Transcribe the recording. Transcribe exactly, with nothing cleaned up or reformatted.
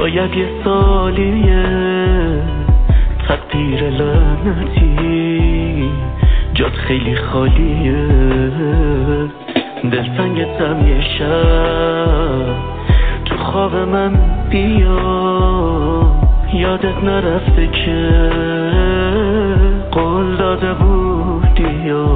شاید یه سالیه تقدیر لعنتی جات خیلی خالیه، دلتنگتم یه شب تو خواب من بیا، یادت نرفته که قول داده بودی یا